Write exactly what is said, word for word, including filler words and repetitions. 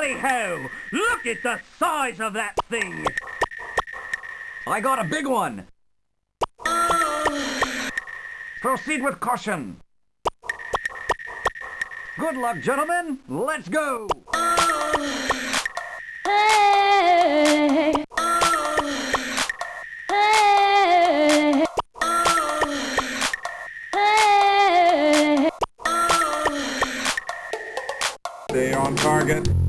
Tally-ho! Look at the size of that thing! I got a big one! Proceed with caution! Good luck, gentlemen! Let's go! Hey! Hey! Hey! Stay on target.